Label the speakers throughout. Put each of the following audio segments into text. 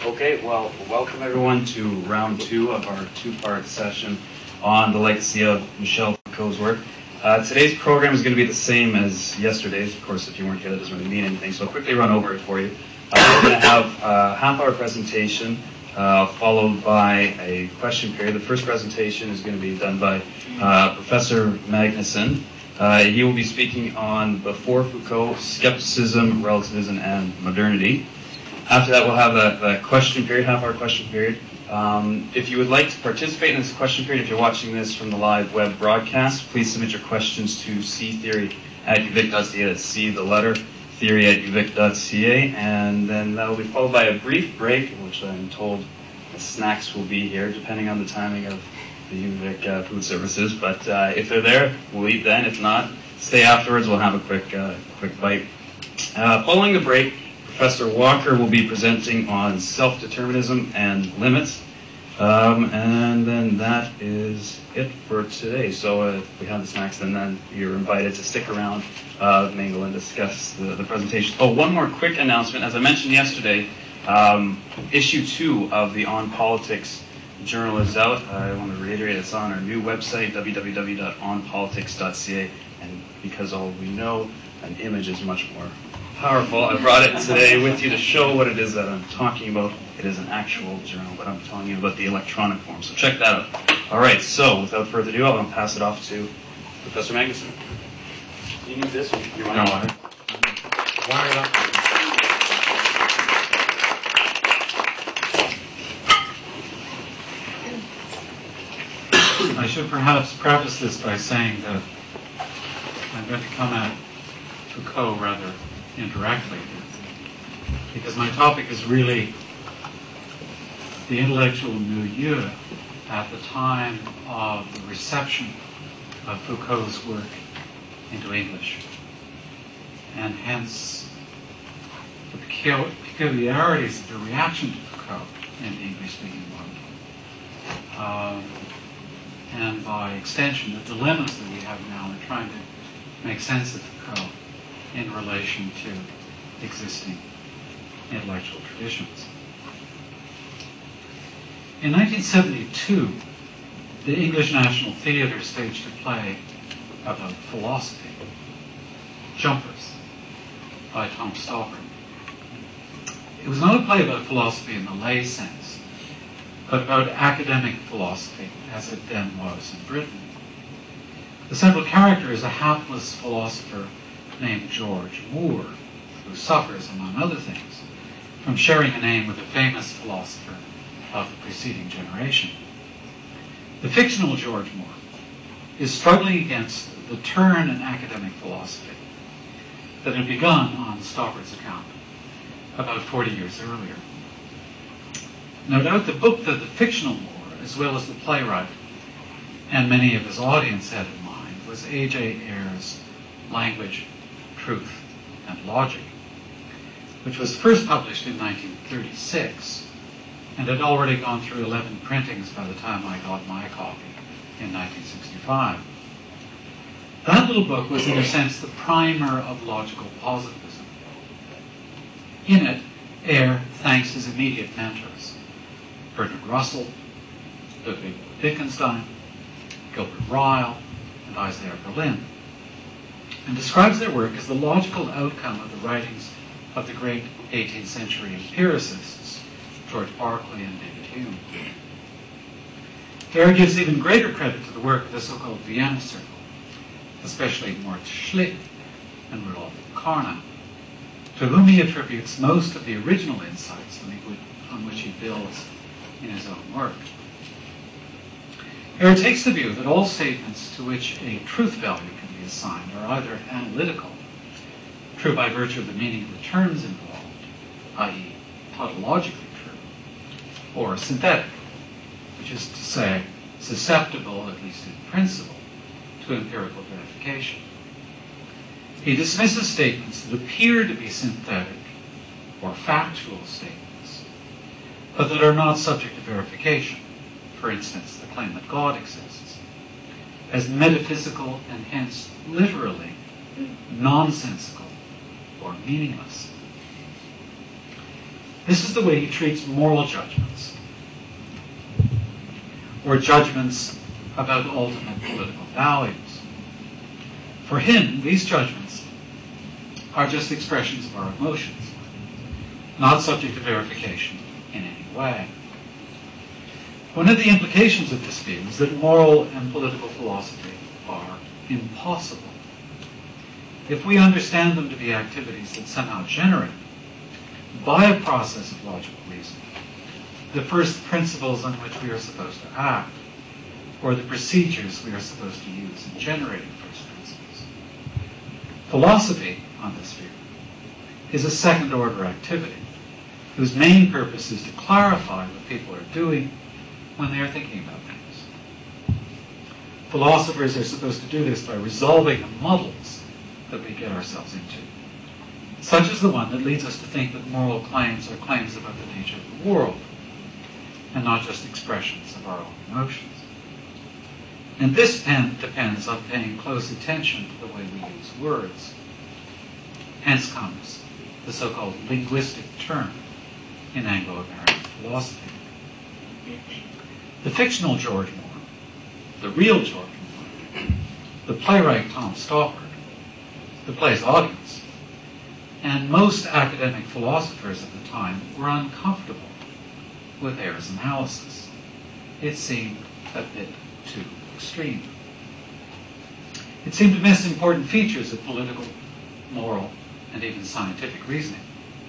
Speaker 1: Okay, well, welcome everyone to round two of our two-part session on the legacy of Michel Foucault's work. Today's program is going to be the same as yesterday's. Of course, if you weren't here, that doesn't really mean anything, so I'll quickly run over it for you. We're going to have a half-hour presentation followed by a question period. The first presentation is going to be done by Professor Magnuson. He will be speaking on Before Foucault, Skepticism, Relativism, and Modernity. After that, we'll have a question period, half-hour question period. If you would like to participate in this question period, if you're watching this from the live web broadcast, please submit your questions to ctheory@uvic.ca. That's C, the letter, theory@uvic.ca. And then that will be followed by a brief break, which I'm told the snacks will be here, depending on the timing of the UVic food services. But if they're there, we'll eat then. If not, stay afterwards. We'll have a quick bite. Following the break, Professor Walker will be presenting on self-determinism and limits. And then that is it for today. So if we have the snacks, then you're invited to stick around, mingle, and discuss the presentation. Oh, one more quick announcement. As I mentioned yesterday, issue 2 of the On Politics journal is out. I want to reiterate, it's on our new website, www.onpolitics.ca. And because all we know, an image is much more powerful. I brought it today with you to show what it is that I'm talking about. It is an actual journal, but I'm telling you about the electronic form. So check that out. All right, so without further ado, I'm going to pass it off to Professor Magnuson. You need this? You want
Speaker 2: no, wire it up. I should perhaps preface this by saying that I'm going to come at Foucault rather indirectly, because my topic is really the intellectual milieu at the time of the reception of Foucault's work into English, and hence the peculiarities of the reaction to Foucault in the English-speaking world, and by extension the dilemmas that we have now in trying to make sense of Foucault in relation to existing intellectual traditions. In 1972, the English National Theatre staged a play about philosophy, Jumpers, by Tom Stoppard. It was not a play about philosophy in the lay sense, but about academic philosophy, as it then was in Britain. The central character is a hapless philosopher named George Moore, who suffers, among other things, from sharing a name with a famous philosopher of the preceding generation. The fictional George Moore is struggling against the turn in academic philosophy that had begun on Stoppard's account about 40 years earlier. No doubt the book that the fictional Moore, as well as the playwright and many of his audience had in mind, was A.J. Ayer's Language, Truth, and Logic, which was first published in 1936 and had already gone through 11 printings by the time I got my copy in 1965. That little book was, in a sense, the primer of logical positivism. In it, Ayer thanks his immediate mentors, Bertrand Russell, Ludwig Wittgenstein, Gilbert Ryle, and Isaiah Berlin, and describes their work as the logical outcome of the writings of the great 18th century empiricists, George Berkeley and David Hume. Ayer gives even greater credit to the work of the so-called Vienna Circle, especially Mort Schlick and Rudolf Carnap, to whom he attributes most of the original insights on which he builds in his own work. Ayer takes the view that all statements to which a truth value can be assigned are either analytical, true by virtue of the meaning of the terms involved, i.e. tautologically true, or synthetic, which is to say, susceptible, at least in principle, to empirical verification. He dismisses statements that appear to be synthetic or factual statements, but that are not subject to verification. For instance, the claim that God exists, as metaphysical and hence literally nonsensical or meaningless. This is the way he treats moral judgments, or judgments about ultimate political values. For him, these judgments are just expressions of our emotions, not subject to verification in any way. One of the implications of this view is that moral and political philosophy are impossible. If we understand them to be activities that somehow generate, by a process of logical reasoning, the first principles on which we are supposed to act, or the procedures we are supposed to use in generating first principles. Philosophy, on this view, is a second-order activity whose main purpose is to clarify what people are doing when they are thinking about things. Philosophers are supposed to do this by resolving the muddles that we get ourselves into, such as the one that leads us to think that moral claims are claims about the nature of the world, and not just expressions of our own emotions. And this depends on paying close attention to the way we use words. Hence comes the so-called linguistic term in Anglo-American philosophy. The fictional George Moore, the real George Moore, the playwright Tom Stoppard, the play's audience, and most academic philosophers at the time were uncomfortable with Ayre's analysis. It seemed a bit too extreme. It seemed to miss important features of political, moral, and even scientific reasoning.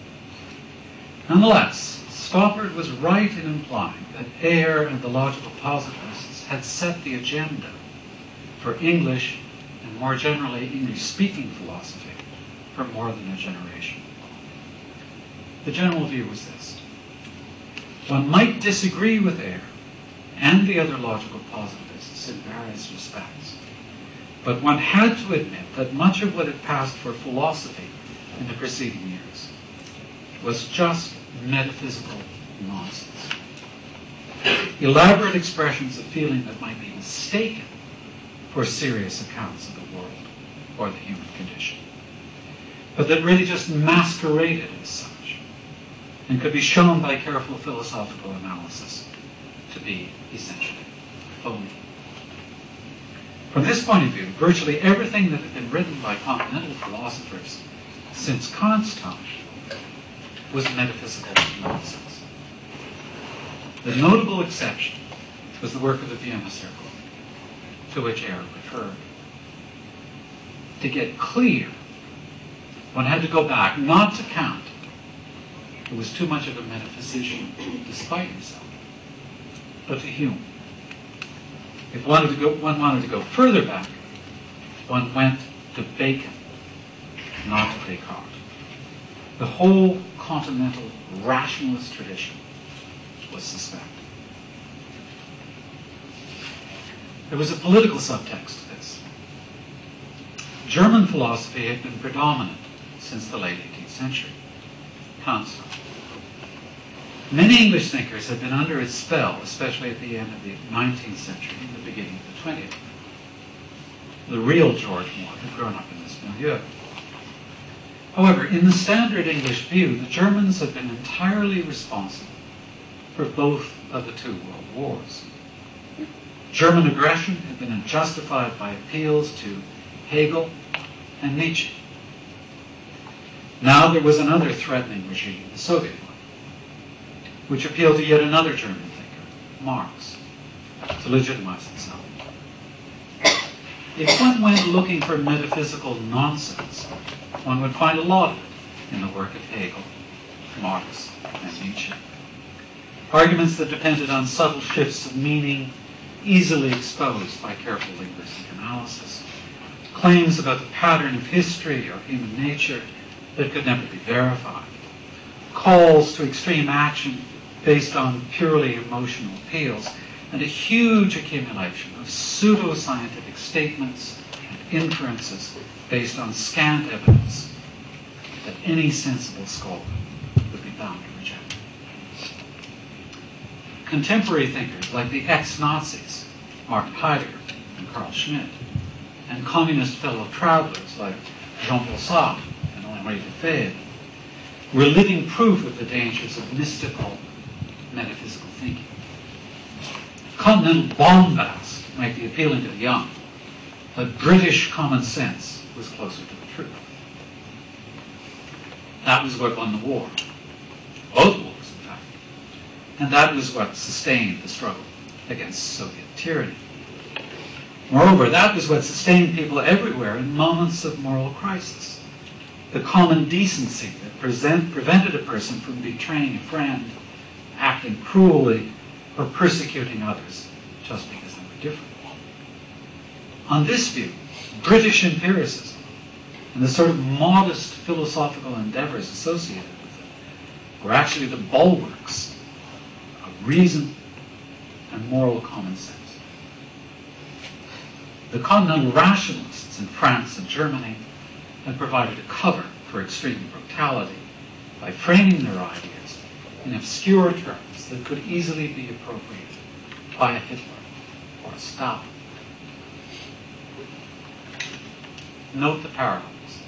Speaker 2: Nonetheless, Stoppard was right in implying that Ayre and the logical positivists had set the agenda for English, and more generally English-speaking philosophy, for more than a generation. The general view was this: one might disagree with Ayre and the other logical positivists in various respects, but one had to admit that much of what had passed for philosophy in the preceding years was just metaphysical nonsense. Elaborate expressions of feeling that might be mistaken for serious accounts of the world or the human condition, but that really just masqueraded as such and could be shown by careful philosophical analysis to be essentially phony. From this point of view, virtually everything that had been written by continental philosophers since Kant's time was metaphysical nonsense. The notable exception was the work of the Vienna Circle, to which Ayre referred. To get clear, one had to go back, not to Kant, who was too much of a metaphysician despite himself, but to Hume. If one wanted to go further back, one went to Bacon, not to Descartes. The whole continental rationalist tradition was suspect. There was a political subtext to this. German philosophy had been predominant since the late 18th century, Kant's time. Many English thinkers had been under its spell, especially at the end of the 19th century and the beginning of the 20th. The real George Moore had grown up in this milieu. However, in the standard English view, the Germans had been entirely responsible for both of the two world wars. German aggression had been justified by appeals to Hegel and Nietzsche. Now there was another threatening regime, the Soviet one, which appealed to yet another German thinker, Marx, to legitimize itself. If one went looking for metaphysical nonsense, one would find a lot of it in the work of Hegel, Marx, and Nietzsche. Arguments that depended on subtle shifts of meaning, easily exposed by careful linguistic analysis. Claims about the pattern of history or human nature that could never be verified. Calls to extreme action based on purely emotional appeals, and a huge accumulation of pseudo-scientific statements and inferences based on scant evidence that any sensible scholar would be bound to reject. Contemporary thinkers like the ex-Nazis, Martin Heidegger and Carl Schmitt, and communist fellow travelers like Jean-Paul Sartre and Henri Lefebvre, were living proof of the dangers of mystical, metaphysical thinking. Continental bombast might be appealing to the young, but British common sense was closer to the truth. That was what won the war. Both wars, in fact. And that was what sustained the struggle against Soviet tyranny. Moreover, that was what sustained people everywhere in moments of moral crisis. The common decency that prevented a person from betraying a friend, acting cruelly, or persecuting others just because they were different. On this view, British empiricism and the sort of modest philosophical endeavors associated with it were actually the bulwarks of reason and moral common sense. The continental rationalists in France and Germany had provided a cover for extreme brutality by framing their ideas in obscure terms that could easily be appropriated by a Hitler or a Stalin. Note the parallels.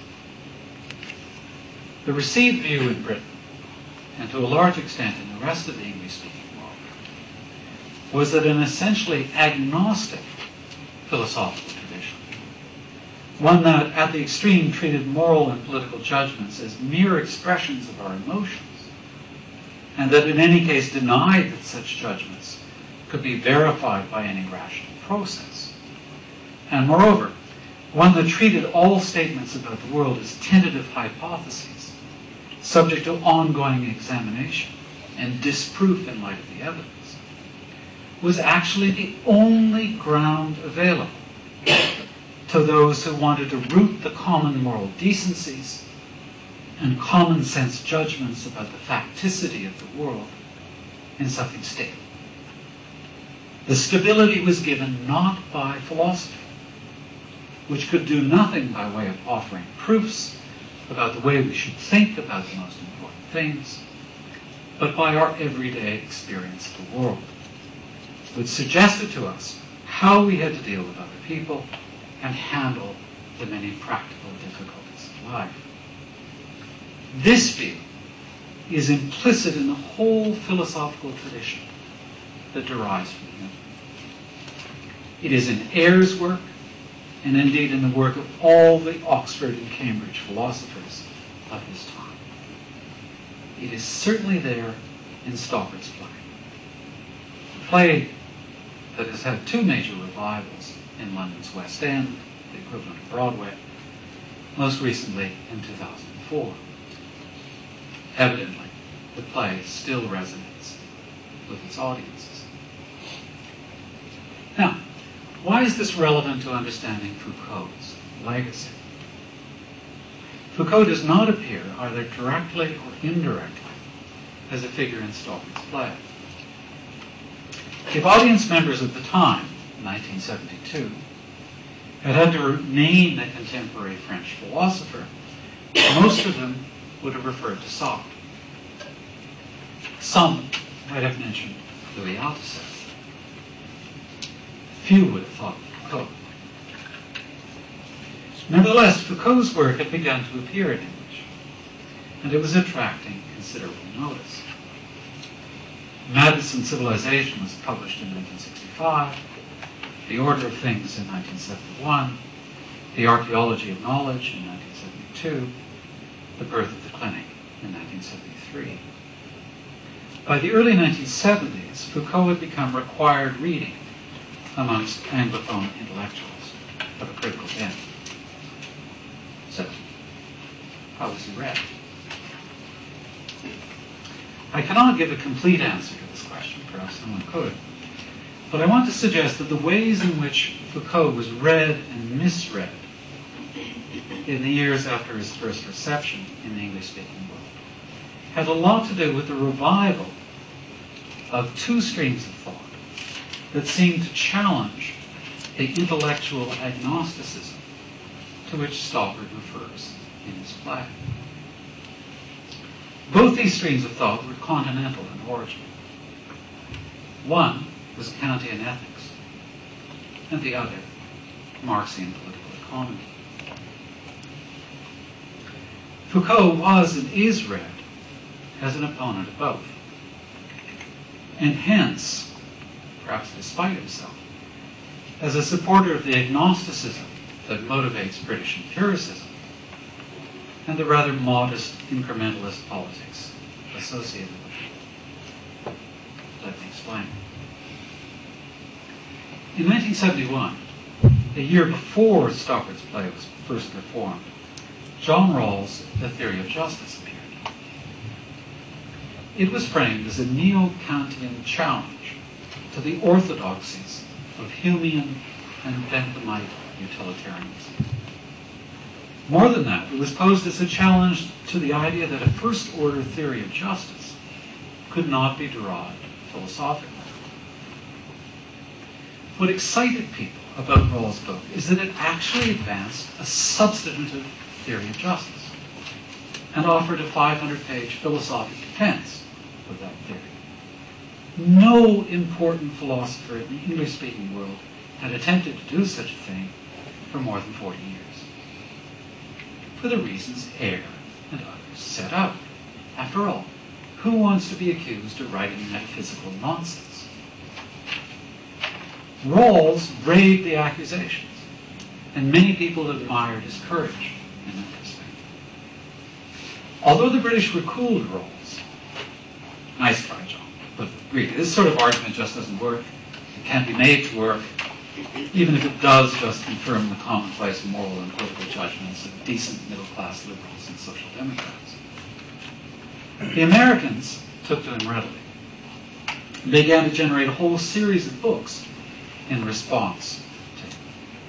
Speaker 2: The received view in Britain, and to a large extent in the rest of the English-speaking world, was that an essentially agnostic philosophical tradition, one that at the extreme treated moral and political judgments as mere expressions of our emotions, and that in any case denied that such judgments could be verified by any rational process. And moreover, one that treated all statements about the world as tentative hypotheses, subject to ongoing examination and disproof in light of the evidence, was actually the only ground available to those who wanted to root the common moral decencies and common sense judgments about the facticity of the world in something stable. The stability was given not by philosophy, which could do nothing by way of offering proofs about the way we should think about the most important things, but by our everyday experience of the world, which suggested to us how we had to deal with other people and handle the many practical difficulties of life. This view is implicit in the whole philosophical tradition that derives from Hume. It is in Ayre's work, and indeed in the work of all the Oxford and Cambridge philosophers of his time. It is certainly there in Stoppard's play. A play that has had two major revivals in London's West End, the equivalent of Broadway, most recently in 2004. Evidently, the play still resonates with its audiences. Now, why is this relevant to understanding Foucault's legacy? Foucault does not appear, either directly or indirectly, as a figure in Stoppard's play. If audience members at the time, 1972, had to name a contemporary French philosopher, most of them would have referred to Sartre. Some might have mentioned Louis Althusser. Few would have thought of Foucault. Nevertheless, Foucault's work had begun to appear in English, and it was attracting considerable notice. Madness and Civilization was published in 1965, The Order of Things in 1971, The Archaeology of Knowledge in 1972, The Birth of the Clinic in 1973. By the early 1970s, Foucault had become required reading amongst Anglophone intellectuals of a critical bent. So, how was he read? I cannot give a complete answer to this question, perhaps someone could, but I want to suggest that the ways in which Foucault was read and misread in the years after his first reception in the English-speaking world had a lot to do with the revival of two streams of thought that seemed to challenge the intellectual agnosticism to which Stoppard refers in his play. Both these streams of thought were continental in origin. One was Kantian ethics, and the other Marxian political economy. Foucault was and is read as an opponent of both. And hence, perhaps despite himself, as a supporter of the agnosticism that motivates British empiricism and the rather modest incrementalist politics associated with it. Let me explain. In 1971, a year before Stoppard's play was first performed, John Rawls' The Theory of Justice appeared. It was framed as a neo-Kantian challenge to the orthodoxies of Humean and Benthamite utilitarianism. More than that, it was posed as a challenge to the idea that a first-order theory of justice could not be derived philosophically. What excited people about Rawls' book is that it actually advanced a substantive theory of justice and offered a 500-page philosophic defense of that theory. No important philosopher in the English-speaking world had attempted to do such a thing for more than 40 years, for the reasons Ayer and others set out. After all, who wants to be accused of writing metaphysical nonsense? Rawls braved the accusations, and many people admired his courage in that respect. Although the British ridiculed Rawls, nice try, John, but really, this sort of argument just doesn't work. It can't be made to work, even if it does just confirm the commonplace moral and political judgments of decent middle-class liberals and social democrats. The Americans took to him readily. They began to generate a whole series of books in response to him.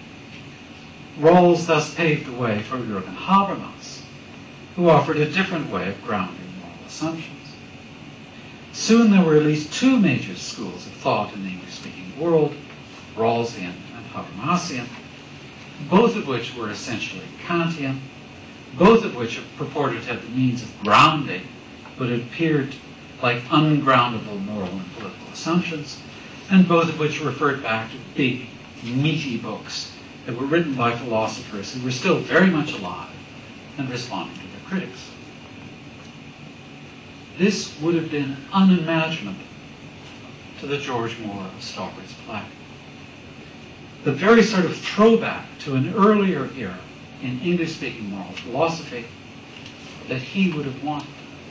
Speaker 2: Rawls thus paved the way for Jürgen Habermas, who offered a different way of grounding moral assumptions. Soon there were at least two major schools of thought in the English-speaking world, Rawlsian and Habermasian, both of which were essentially Kantian, both of which purported to have the means of grounding what appeared like ungroundable moral and political assumptions, and both of which referred back to big, meaty books that were written by philosophers who were still very much alive and responding to their critics. This would have been unimaginable to the George Moore of Stoppard's play. The very sort of throwback to an earlier era in English-speaking moral philosophy that he would have wanted.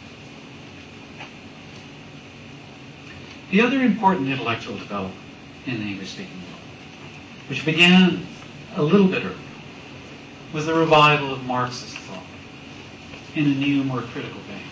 Speaker 2: The other important intellectual development in the English-speaking world, which began a little bit earlier, was the revival of Marxist thought in a new, more critical vein.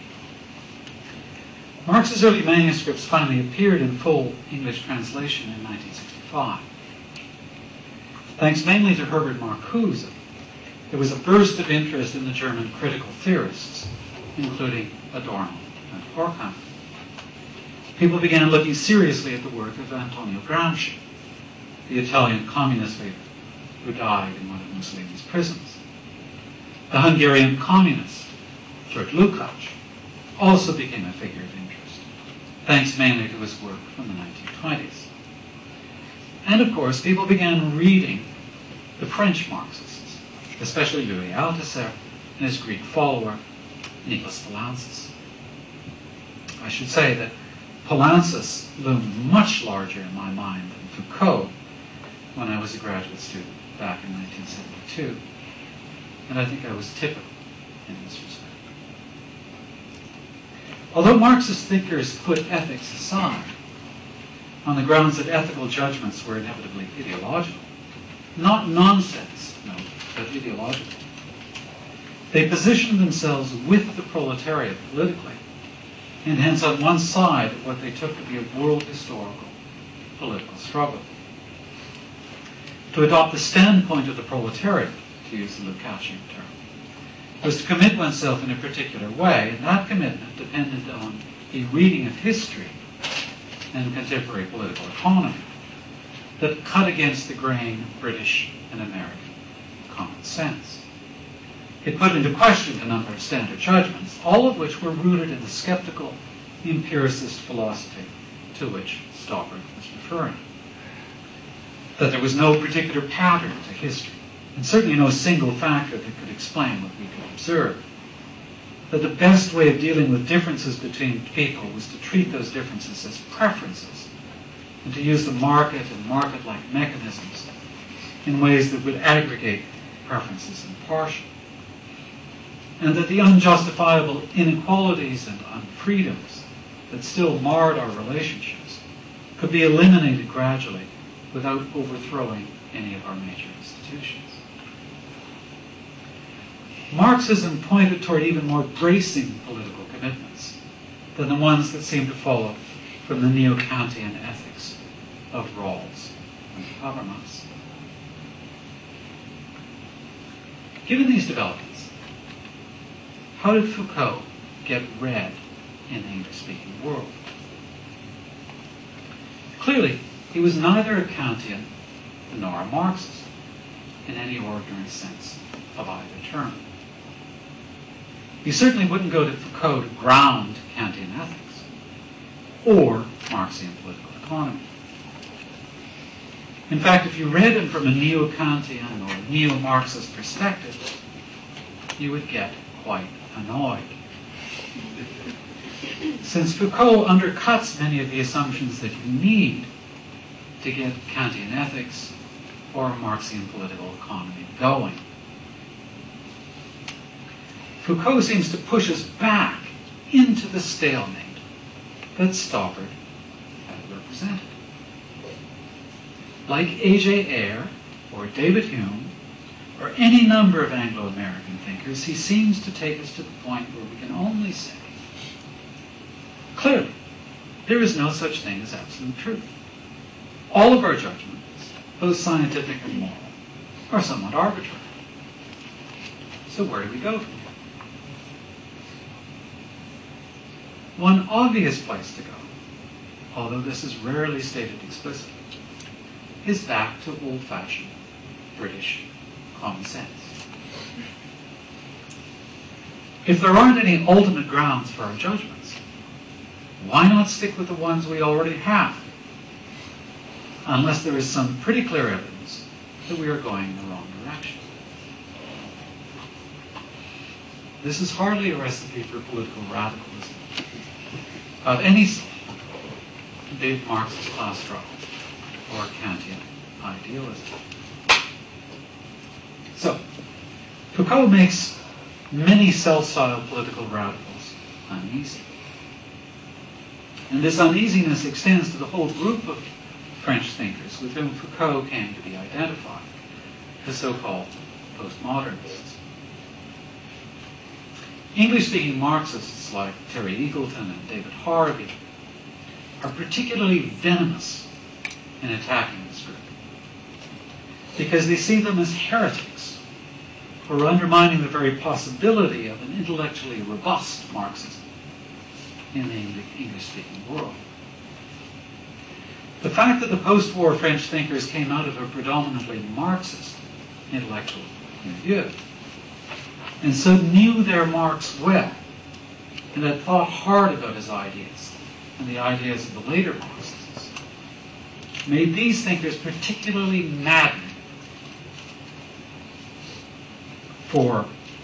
Speaker 2: Marx's early manuscripts finally appeared in full English translation in 1965. Thanks mainly to Herbert Marcuse, there was a burst of interest in the German critical theorists, including Adorno and Horkheimer. People began looking seriously at the work of Antonio Gramsci, the Italian communist leader who died in one of Mussolini's prisons. The Hungarian communist, George Lukács, also became a figure of interest, thanks mainly to his work from the 1920s. And of course, people began reading the French Marxists, especially Louis Althusser and his Greek follower, Nicolas Poulantzas. I should say that Poulantzas loomed much larger in my mind than Foucault when I was a graduate student back in 1972, and I think I was typical in this respect. Although Marxist thinkers put ethics aside on the grounds that ethical judgments were inevitably ideological, not nonsense, no, but ideological, they positioned themselves with the proletariat politically, and hence on one side of what they took to be a world historical political struggle. To adopt the standpoint of the proletariat, to use the Lukácsian term, was to commit oneself in a particular way, and that commitment depended on a reading of history and contemporary political economy that cut against the grain of British and American common sense. It put into question a number of standard judgments, all of which were rooted in the skeptical, empiricist philosophy to which Stoppard was referring. That there was no particular pattern to history, and certainly no single factor that could explain what we could observe. that the best way of dealing with differences between people was to treat those differences as preferences and to use the market and market-like mechanisms in ways that would aggregate preferences impartially. And that the unjustifiable inequalities and unfreedoms that still marred our relationships could be eliminated gradually without overthrowing any of our major institutions. Marxism pointed toward even more bracing political commitments than the ones that seem to follow from the neo-Kantian ethics of Rawls and Habermas. Given these developments, how did Foucault get read in the English-speaking world? Clearly, he was neither a Kantian nor a Marxist in any ordinary sense of either term. You certainly wouldn't go to Foucault to ground Kantian ethics or Marxian political economy. In fact, if you read him from a neo-Kantian or neo-Marxist perspective, you would get quite annoyed. Since Foucault undercuts many of the assumptions that you need to get Kantian ethics or Marxian political economy going. Foucault seems to push us back into the stalemate that Stoppard had represented. Like A.J. Ayer or David Hume or any number of Anglo-American thinkers, he seems to take us to the point where we can only say, clearly, there is no such thing as absolute truth. All of our judgments, both scientific and moral, are somewhat arbitrary. So where do we go from here? One obvious place to go, although this is rarely stated explicitly, is back to old-fashioned British common sense. If there aren't any ultimate grounds for our judgments, why not stick with the ones we already have? Unless there is some pretty clear evidence that we are going in the wrong direction. This is hardly a recipe for political radicalism of any sort, be it Marxist class struggle or Kantian idealism. So, Foucault makes many self-styled political radicals uneasy. And this uneasiness extends to the whole group of French thinkers with whom Foucault came to be identified, the so-called postmodernists. English-speaking Marxists like Terry Eagleton and David Harvey are particularly venomous in attacking this group because they see them as heretics who are undermining the very possibility of an intellectually robust Marxism in the English-speaking world. The fact that the post-war French thinkers came out of a predominantly Marxist intellectual milieu and so knew their Marx well and had thought hard about his ideas and the ideas of the later Marxists made these thinkers particularly maddened for,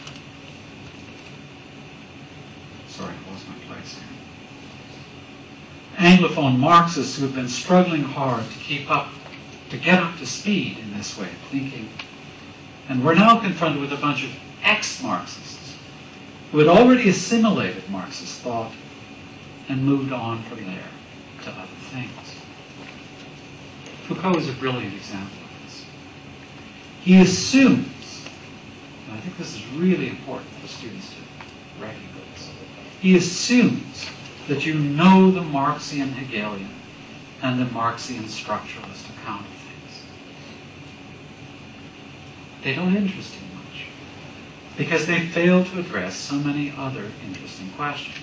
Speaker 2: sorry, I lost my place here, Anglophone Marxists who have been struggling hard to get up to speed in this way of thinking. And we're now confronted with a bunch of ex-Marxists who had already assimilated Marxist thought and moved on from there to other things. Foucault is a brilliant example of this. He assumes, and I think this is really important for students to recognize, he assumes that you know the Marxian Hegelian and the Marxian structuralist account of things. They don't interest him much because they fail to address so many other interesting questions.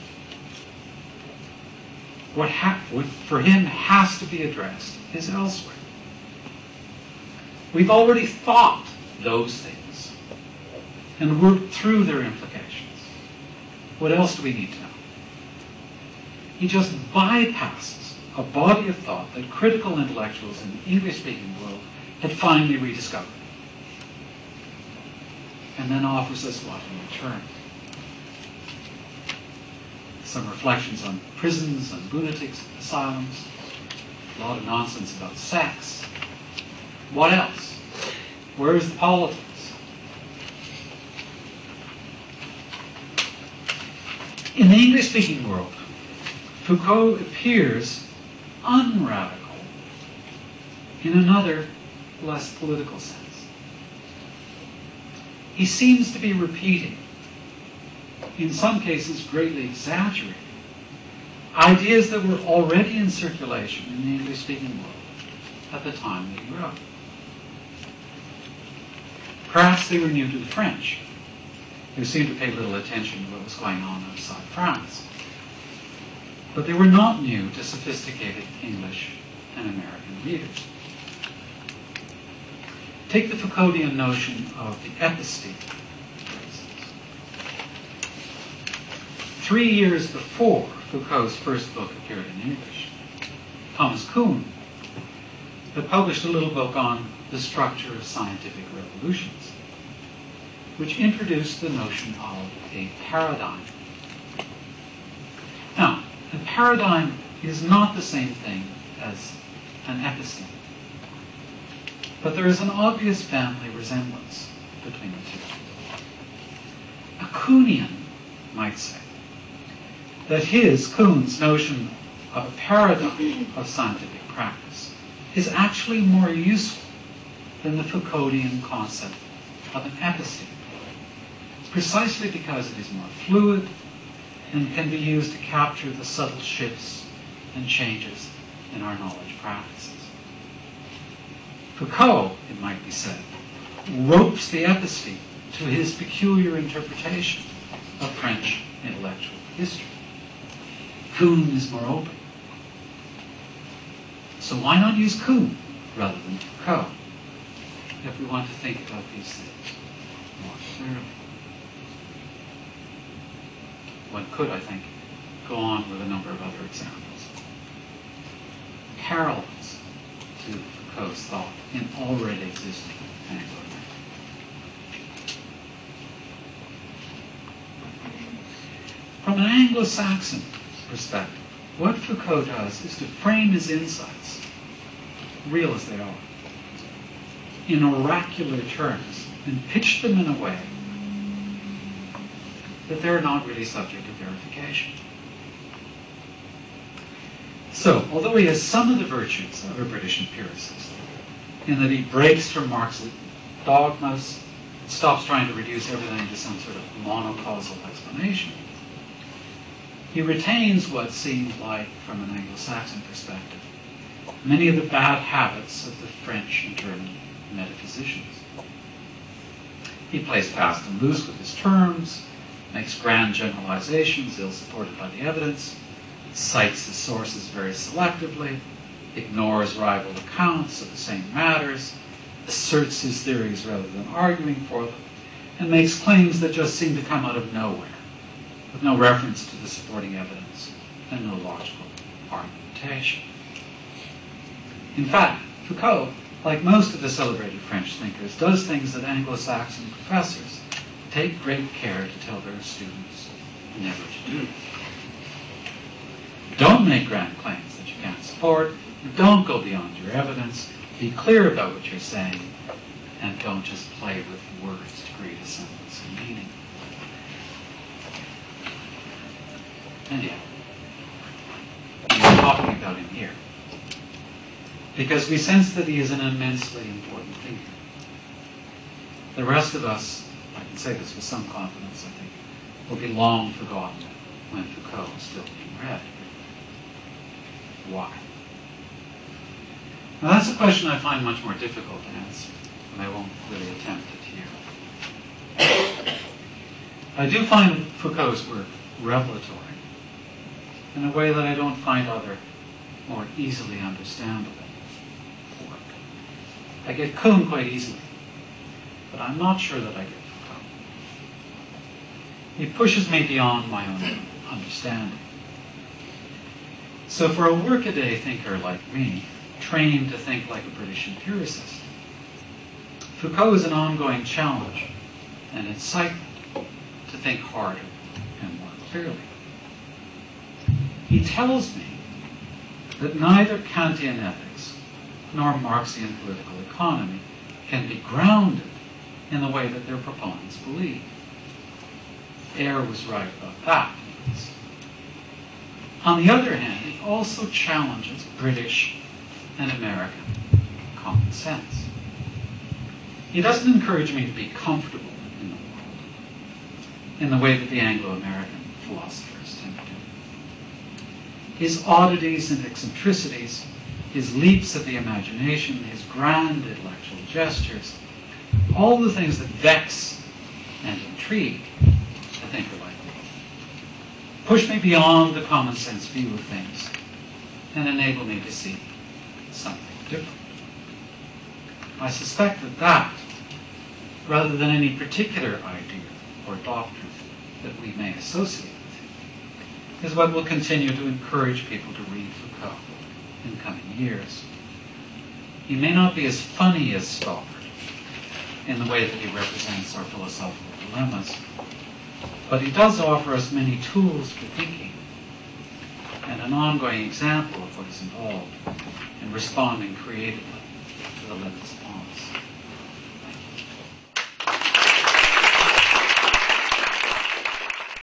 Speaker 2: What for him has to be addressed is elsewhere. We've already thought those things and worked through their implications. What else do we need to know? He just bypasses a body of thought that critical intellectuals in the English-speaking world had finally rediscovered, and then offers us what in return? some reflections on prisons and lunatic asylums, a lot of nonsense about sex. What else? Where is the politics? In the English-speaking world, Foucault appears unradical in another, less political sense. He seems to be repeating, in some cases greatly exaggerating, ideas that were already in circulation in the English-speaking world at the time that he wrote. Perhaps they were new to the French, who seemed to pay little attention to what was going on outside France. But they were not new to sophisticated English and American readers. Take the Foucauldian notion of the episteme, for instance. 3 years before Foucault's first book appeared in English, Thomas Kuhn had published a little book on the structure of scientific revolutions, which introduced the notion of a paradigm. Now, a paradigm is not the same thing as an episteme, but there is an obvious family resemblance between the two. A Kuhnian might say that Kuhn's notion of a paradigm of scientific practice is actually more useful than the Foucauldian concept of an episteme, precisely because it is more fluid and can be used to capture the subtle shifts and changes in our knowledge practices. Foucault, it might be said, ropes the episteme to his peculiar interpretation of French intellectual history. Kuhn is more open. So why not use Kuhn rather than Foucault if we want to think about these things more clearly? One could, I think, go on with a number of other examples. Parallels to Foucault's thought in already existing Anglo-American. From an Anglo-Saxon perspective, what Foucault does is to frame his insights, real as they are, in oracular terms and pitch them in a way that they're not really subject to verification. So, although he has some of the virtues of a British empiricist, in that he breaks from Marx's dogmas, stops trying to reduce everything into some sort of monocausal explanation, he retains what seems like, from an Anglo-Saxon perspective, many of the bad habits of the French and German metaphysicians. He plays fast and loose with his terms, makes grand generalizations ill-supported by the evidence, cites his sources very selectively, ignores rival accounts of the same matters, asserts his theories rather than arguing for them, and makes claims that just seem to come out of nowhere, with no reference to the supporting evidence and no logical argumentation. In fact, Foucault, like most of the celebrated French thinkers, does things that Anglo-Saxon professors take great care to tell their students never to do. Don't make grand claims that you can't support. Don't go beyond your evidence. Be clear about what you're saying, and don't just play with words to create a semblance of meaning. And yet, we're talking about him here because we sense that he is an immensely important thinker. The rest of us, I can say this with some confidence, I think, will be long forgotten when Foucault is still being read. Why? Now that's a question I find much more difficult to answer, and I won't really attempt it here. I do find Foucault's work revelatory in a way that I don't find other, more easily understandable work. I get Kuhn quite easily, but I'm not sure that I get Foucault. He pushes me beyond my own understanding. So for a workaday thinker like me, trained to think like a British empiricist, Foucault is an ongoing challenge and incitement to think harder and more clearly. He tells me that neither Kantian ethics nor Marxian political economy can be grounded in the way that their proponents believe. Ayer was right about that. On the other hand, he also challenges British and American common sense. He doesn't encourage me to be comfortable in the world in the way that the Anglo-American philosophers tend to do. His oddities and eccentricities, his leaps of the imagination, his grand intellectual gestures, all the things that vex and intrigue, I think are like push me beyond the common sense view of things and enable me to see something different. I suspect that, rather than any particular idea or doctrine that we may associate with him, is what will continue to encourage people to read Foucault in coming years. He may not be as funny as Stoppard in the way that he represents our philosophical dilemmas, but he does offer us many tools for thinking and an ongoing example of what is involved in responding creatively to the limits